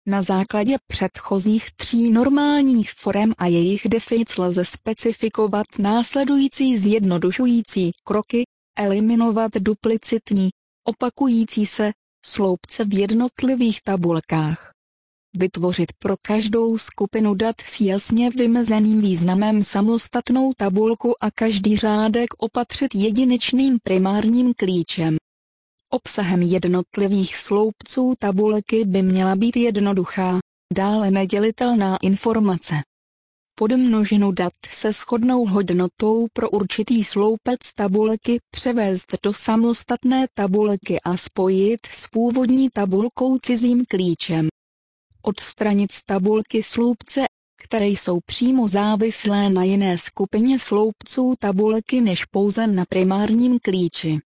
Na základě předchozích 3 normálních forem a jejich definic lze specifikovat následující zjednodušující kroky: eliminovat duplicitní, opakující se sloupce v jednotlivých tabulkách. Vytvořit pro každou skupinu dat s jasně vymezeným významem samostatnou tabulku a každý řádek opatřit jedinečným primárním klíčem. Obsahem jednotlivých sloupců tabulky by měla být jednoduchá, dále nedělitelná informace. Podmnožinu dat se shodnou hodnotou pro určitý sloupec tabulky převést do samostatné tabulky a spojit s původní tabulkou cizím klíčem. Odstranit z tabulky sloupce, které jsou přímo závislé na jiné skupině sloupců tabulky než pouze na primárním klíči.